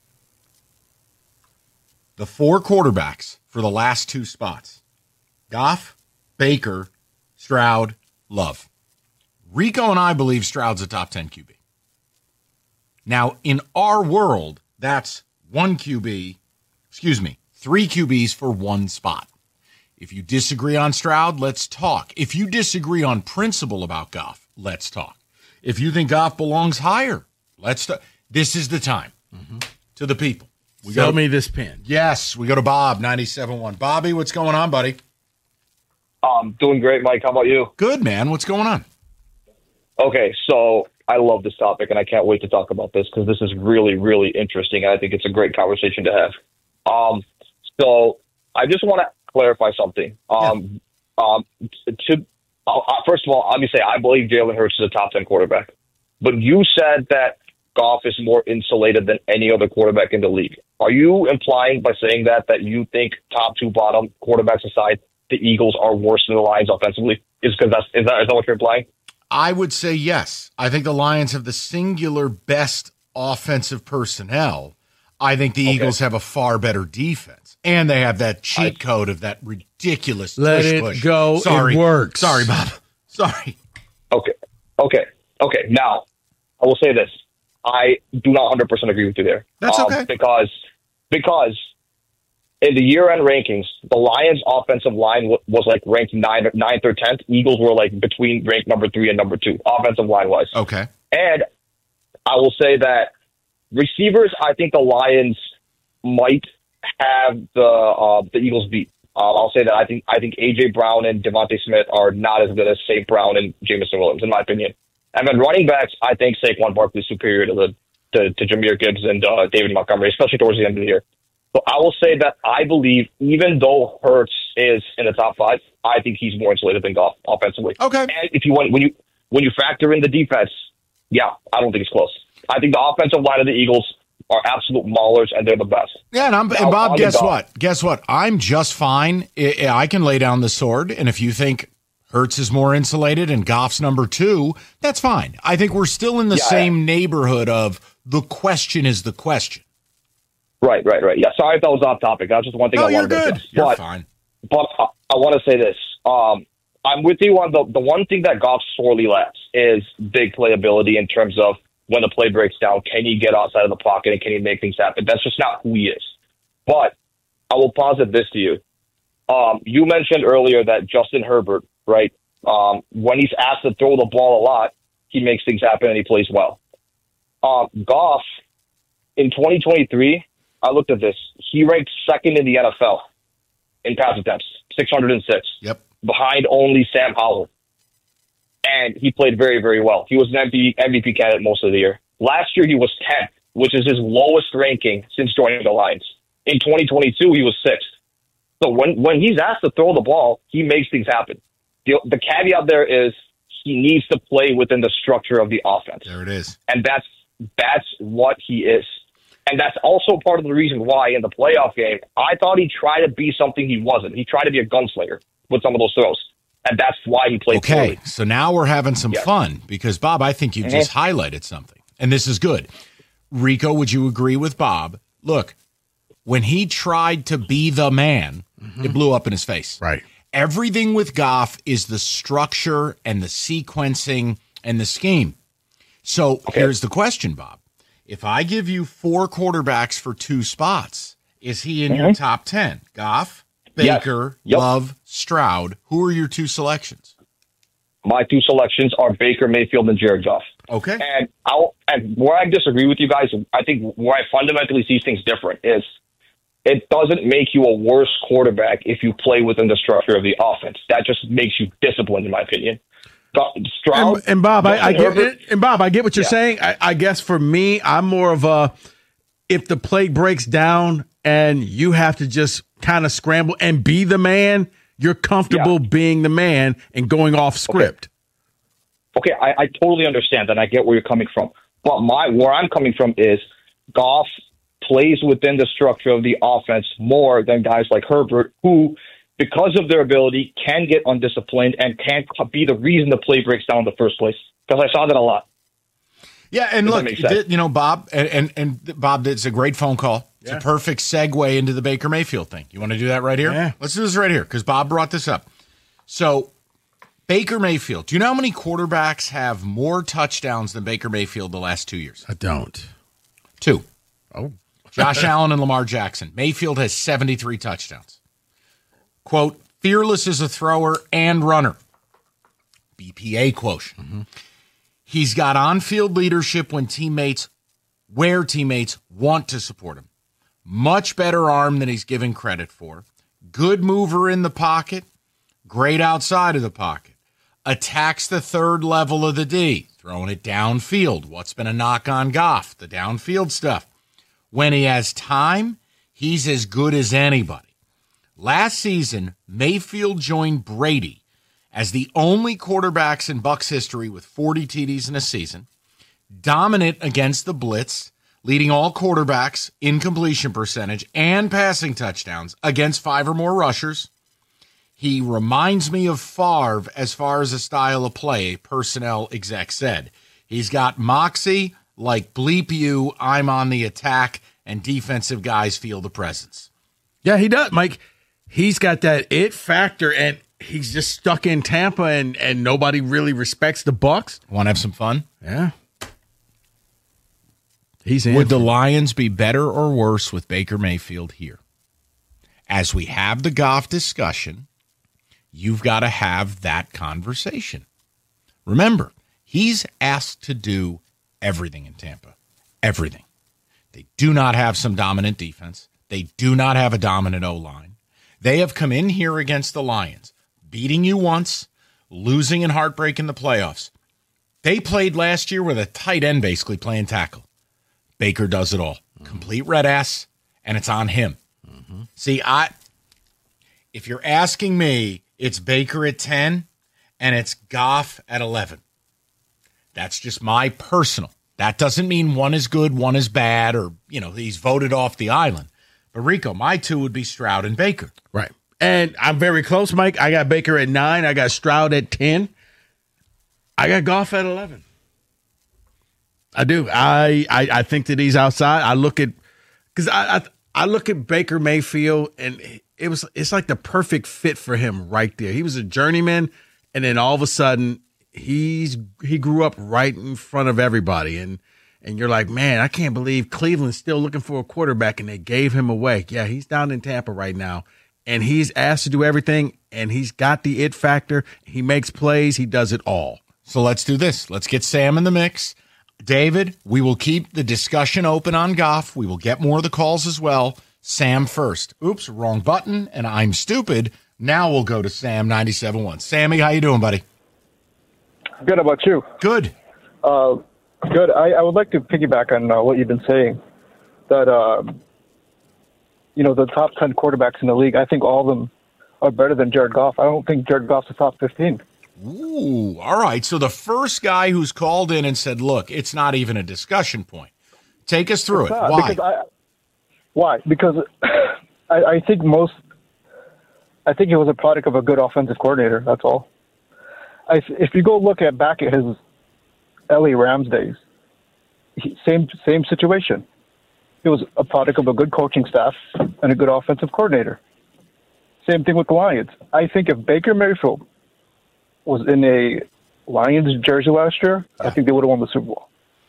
The four quarterbacks for the last two spots. Goff, Baker, Stroud, Love. Rico and I believe Stroud's a top ten Q B. Now, in our world, that's one Q B, excuse me, three Q Bs for one spot. If you disagree on Stroud, let's talk. If you disagree on principle about Goff, let's talk. If you think Goff belongs higher, let's talk. This is the time. Mm-hmm. To the people. We Sell go, me this pen. Yes, we go to Bob, ninety-seven point one. Bobby, what's going on, buddy? Um, doing great, Mike. How about you? Good, man. What's going on? Okay, so I love this topic, and I can't wait to talk about this because this is really, really interesting, and I think it's a great conversation to have. Um, so I just want to clarify something. Um, yeah. um, to uh, first of all, obviously, I believe Jalen Hurts is a top ten quarterback, but you said that Goff is more insulated than any other quarterback in the league. Are you implying by saying that that you think top two bottom quarterbacks aside, the Eagles are worse than the Lions offensively? Is because that's is that is that what you're implying? I would say yes. I think the Lions have the singular best offensive personnel. I think the okay. Eagles have a far better defense, and they have that cheat I, code of that ridiculous. Let push it push. go. Sorry, it works. Sorry, Bob. Sorry. Okay. Okay. Okay. Now, I will say this. I do not one hundred percent agree with you there. That's um, okay. Because, because in the year-end rankings, the Lions' offensive line w- was like ranked nine, ninth or tenth. Eagles were like between ranked number three and number two, offensive line-wise. Okay. And I will say that receivers, I think the Lions might have the uh, the Eagles beat. Uh, I'll say that I think I think A J Brown and Devontae Smith are not as good as Saint Brown and Jameson Williams, in my opinion. And then running backs, I think Saquon Barkley is superior to the to, to Jahmyr Gibbs and uh, David Montgomery, especially towards the end of the year. So I will say that I believe, even though Hurts is in the top five, I think he's more insulated than Goff offensively. Okay. And if you want, when you when you factor in the defense, yeah, I don't think it's close. I think the offensive line of the Eagles are absolute maulers, and they're the best. Yeah, and, I'm, now, and Bob, guess Goff, what? Guess what? I'm just fine. I, I can lay down the sword, and if you think Hurts is more insulated and Goff's number two, that's fine. I think we're still in the yeah, same yeah. neighborhood of the question is the question. Right, right, right. Yeah, sorry if that was off topic. That was just one thing no, I you're wanted good. to say. You're but, fine. But I, I want to say this. Um, I'm with you on the, the one thing that Goff sorely lacks is big playability in terms of when the play breaks down, can he get outside of the pocket and can he make things happen? That's just not who he is. But I will posit this to you. Um, you mentioned earlier that Justin Herbert, right, um, when he's asked to throw the ball a lot, he makes things happen and he plays well. Um, Goff, in twenty twenty-three, I looked at this. He ranked second in the N F L in pass attempts, six hundred six. Yep. Behind only Sam Howell. And he played very, very well. He was an M V P candidate most of the year. Last year, he was tenth, which is his lowest ranking since joining the Lions. In twenty twenty-two, he was sixth. So when, when he's asked to throw the ball, he makes things happen. The, the caveat there is he needs to play within the structure of the offense. There it is. And that's that's what he is. And that's also part of the reason why in the playoff game, I thought he tried to be something he wasn't. He tried to be a gunslinger with some of those throws. And that's why he played Okay, poorly. So now we're having some yeah. fun because, Bob, I think you've mm-hmm. just highlighted something. And this is good. Rico, would you agree with Bob? Look, when he tried to be the man, mm-hmm. it blew up in his face. Right. Everything with Goff is the structure and the sequencing and the scheme. So okay. here's the question, Bob. If I give you four quarterbacks for two spots, is he in mm-hmm. your top ten? Goff, Baker, yes. yep. Love, Stroud. Who are your two selections? My two selections are Baker Mayfield and Jared Goff. Okay. And I'll, and where I disagree with you guys, I think where I fundamentally see things different is it doesn't make you a worse quarterback if you play within the structure of the offense. That just makes you disciplined, in my opinion. Stroud, and, and Bob, I, I get it. And Bob, I get what you're yeah. saying. I, I guess for me, I'm more of a if the play breaks down and you have to just kind of scramble and be the man, you're comfortable yeah. being the man and going off script. Okay, okay I, I totally understand that. I get where you're coming from. But my where I'm coming from is Goff plays within the structure of the offense more than guys like Herbert, who, because of their ability, can get undisciplined and can be the reason the play breaks down in the first place. Because I saw that a lot. Yeah, and Does look, th- you know, Bob, and, and, and Bob, it's a great phone call. It's yeah. a perfect segue into the Baker Mayfield thing. You want to do that right here? Yeah. Let's do this right here because Bob brought this up. So, Baker Mayfield, do you know how many quarterbacks have more touchdowns than Baker Mayfield the last two years? I don't. Two. Oh. Josh Allen and Lamar Jackson. Mayfield has seventy-three touchdowns. Quote, fearless as a thrower and runner. B P A quotient. Mm-hmm. He's got on-field leadership when teammates, where teammates want to support him. Much better arm than he's given credit for. Good mover in the pocket. great outside of the pocket, attacks the third level of the D, throwing it downfield. What's been a knock on Goff? The downfield stuff. When he has time, he's as good as anybody. Last season, Mayfield joined Brady as the only quarterbacks in Bucs history with forty T Ds in a season, dominant against the blitz, leading all quarterbacks in completion percentage and passing touchdowns against five or more rushers. He reminds me of Favre as far as a style of play, personnel exec said. He's got moxie like bleep you, I'm on the attack, and defensive guys feel the presence. Yeah, he does, Mike. He's got that it factor, and he's just stuck in Tampa, and, and nobody really respects the Bucs. Want to have some fun? Yeah. He's in. Would the Lions be better or worse with Baker Mayfield here? As we have the Goff discussion, you've got to have that conversation. Remember, he's asked to do everything in Tampa. Everything. They do not have some dominant defense. They do not have a dominant O-line. They have come in here against the Lions, beating you once, losing in heartbreak in the playoffs. They played last year with a tight end basically playing tackle. Baker does it all. Mm-hmm. Complete red ass, and it's on him. Mm-hmm. See, I if you're asking me, it's Baker at ten, and it's Goff at eleven. That's just my personal. That doesn't mean one is good, one is bad, or, you know, he's voted off the island. But, Rico, my two would be Stroud and Baker. Right. And I'm very close, Mike. I got Baker at nine. I got Stroud at ten. I got Goff at eleven. I do. I, I, I think that he's outside. I look at because I, I I look at Baker Mayfield, and it was it's like the perfect fit for him right there. He was a journeyman, and then all of a sudden he's he grew up right in front of everybody, and and you're like, man, I can't believe Cleveland's still looking for a quarterback, and they gave him away. Yeah, he's down in Tampa right now, and he's asked to do everything, and he's got the it factor. He makes plays. He does it all. So let's do this. Let's get Sam in the mix. David, we will keep the discussion open on Goff. We will get more of the calls as well. Sam first. Oops, wrong button, and I'm stupid. Now we'll go to Sam ninety-seven point one. Sammy, how you doing, buddy? Good. How about you? Good. Uh, good. I, I would like to piggyback on uh, what you've been saying. That, uh, you know, the top ten quarterbacks in the league, I think all of them are better than Jared Goff. I don't think Jared Goff's the top fifteen. Ooh, all right. So the first guy who's called in and said, look, it's not even a discussion point. Take us through It's it. not, Why? Because I, why? Because I, I think most, I think he was a product of a good offensive coordinator. That's all. I, if you go look at back at his L A Rams days, he, same same situation. He was a product of a good coaching staff and a good offensive coordinator. Same thing with the Lions. I think if Baker Mayfield was in a Lions jersey last year, I think they would have won the Super Bowl.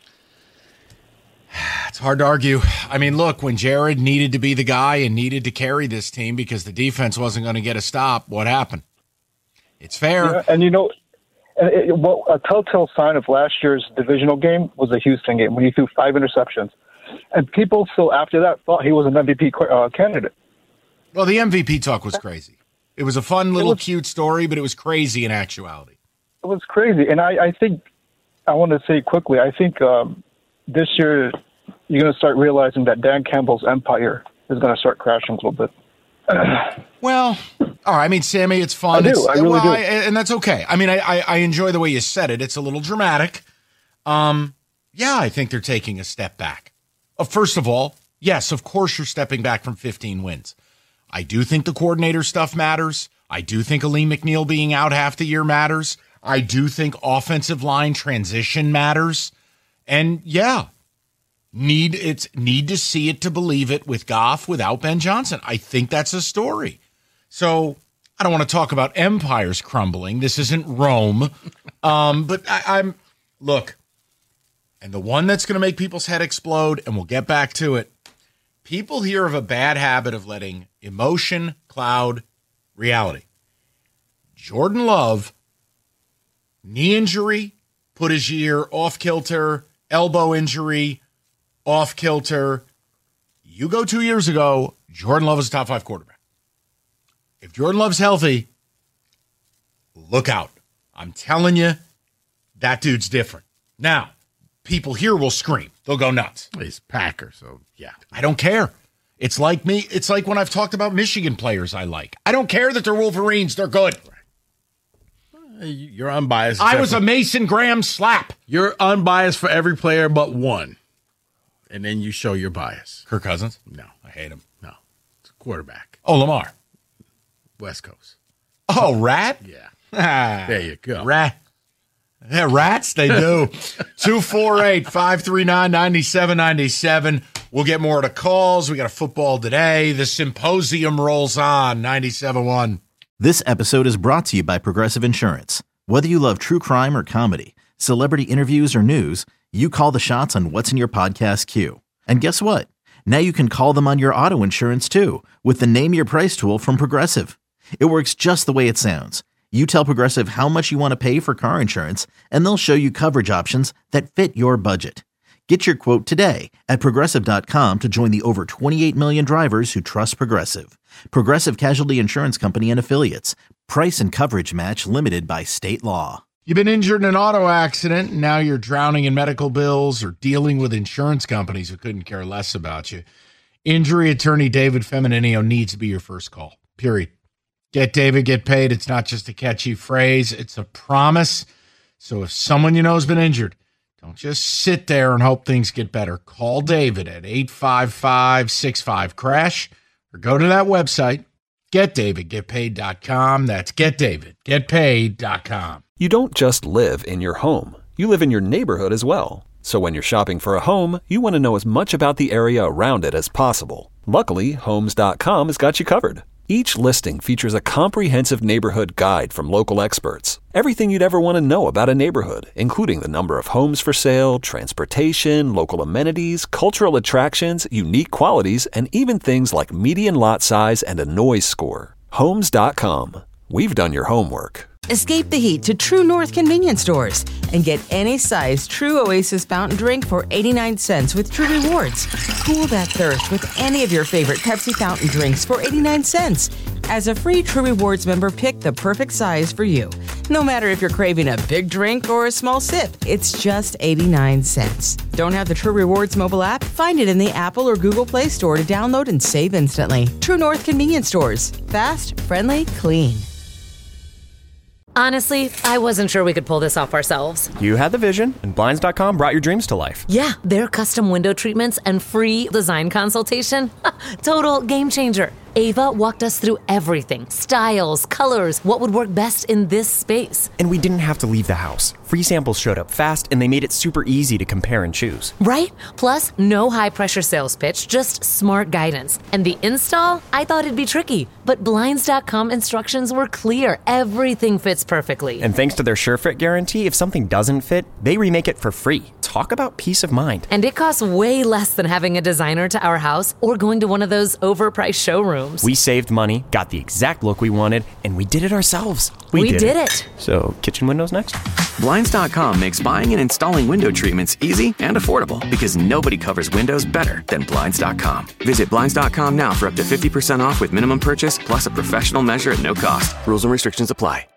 It's hard to argue. I mean, look, when Jared needed to be the guy and needed to carry this team because the defense wasn't going to get a stop, what happened? It's fair. Yeah, and, you know, and it, well, a telltale sign of last year's divisional game was the Houston game when he threw five interceptions. And people still, after that, thought he was an M V P uh, candidate. Well, the M V P talk was crazy. It was a fun little was, cute story, but it was crazy in actuality. It was crazy. And I, I think, I want to say quickly, I think um, this year you're going to start realizing that Dan Campbell's empire is going to start crashing a little bit. Well, all right. I mean, Sammy, it's fun. I do. It's, I really well, do. I, and that's okay. I mean, I, I, I enjoy the way you said it. It's a little dramatic. Um, yeah, I think they're taking a step back. Uh, first of all, yes, of course you're stepping back from fifteen wins. I do think the coordinator stuff matters. I do think Aleem McNeil being out half the year matters. I do think offensive line transition matters. And yeah, need it's need to see it to believe it with Goff without Ben Johnson. I think that's a story. So I don't want to talk about empires crumbling. This isn't Rome. Um, but I, I'm look, and the one that's going to make people's head explode, and we'll get back to it. People here have a bad habit of letting emotion cloud reality. Jordan Love, knee injury, put his year off kilter, elbow injury, off kilter. You go two years ago, Jordan Love is a top five quarterback. If Jordan Love's healthy, look out. I'm telling you, that dude's different. Now, people here will scream. They'll go nuts. He's Packer, so yeah. I don't care. It's like me. It's like when I've talked about Michigan players I like. I don't care that they're Wolverines. They're good. You're unbiased. I was a Mason Graham slap. You're unbiased for every player but one. And then you show your bias. Kirk Cousins? No. I hate him. No. It's a quarterback. Oh, Lamar. West Coast. Oh, Rat? Yeah. Ah, there you go. Rat. Yeah, rats, they do. two four eight, five three nine, nine seven nine seven. We'll get more to calls. We got a football today. The symposium rolls on. ninety-seven point one. This episode is brought to you by Progressive Insurance. Whether you love true crime or comedy, celebrity interviews or news, you call the shots on what's in your podcast queue. And guess what? Now you can call them on your auto insurance too with the Name Your Price tool from Progressive. It works just the way it sounds. You tell Progressive how much you want to pay for car insurance, and they'll show you coverage options that fit your budget. Get your quote today at Progressive dot com to join the over twenty-eight million drivers who trust Progressive. Progressive Casualty Insurance Company and Affiliates. Price and coverage match limited by state law. You've been injured in an auto accident, and now you're drowning in medical bills or dealing with insurance companies who couldn't care less about you. Injury attorney David Femininio needs to be your first call, period. Get David, get paid. It's not just a catchy phrase. It's a promise. So if someone you know has been injured, don't just sit there and hope things get better. Call David at eight five five, six five, crash or go to that website, get david get paid dot com. That's get david get paid dot com. You don't just live in your home. You live in your neighborhood as well. So when you're shopping for a home, you want to know as much about the area around it as possible. Luckily, homes dot com has got you covered. Each listing features a comprehensive neighborhood guide from local experts. Everything you'd ever want to know about a neighborhood, including the number of homes for sale, transportation, local amenities, cultural attractions, unique qualities, and even things like median lot size and a noise score. homes dot com. We've done your homework. Escape the heat to True North convenience stores and get any size True Oasis fountain drink for eighty-nine cents with True Rewards. Cool that thirst with any of your favorite Pepsi fountain drinks for eighty-nine cents. As a free True Rewards member, pick the perfect size for you. No matter if you're craving a big drink or a small sip, it's just eighty-nine cents. Don't have the True Rewards mobile app? Find it in the Apple or Google Play Store to download and save instantly. True North convenience stores. Fast, friendly, clean. Honestly, I wasn't sure we could pull this off ourselves. You had the vision, and Blinds dot com brought your dreams to life. Yeah, their custom window treatments and free design consultation. Total game changer. Ava walked us through everything. Styles, colors, what would work best in this space. And we didn't have to leave the house. Free samples showed up fast, and they made it super easy to compare and choose. Right? Plus, no high-pressure sales pitch, just smart guidance. And the install? I thought it'd be tricky, but Blinds dot com instructions were clear. Everything fits perfectly. And thanks to their SureFit guarantee, if something doesn't fit, they remake it for free. Talk about peace of mind. And it costs way less than having a designer to our house or going to one of those overpriced showrooms. We saved money, got the exact look we wanted, and we did it ourselves. We, we did, did it. it. So, kitchen windows next? Blinds dot com makes buying and installing window treatments easy and affordable because nobody covers windows better than Blinds dot com. Visit Blinds dot com now for up to fifty percent off with minimum purchase plus a professional measure at no cost. Rules and restrictions apply.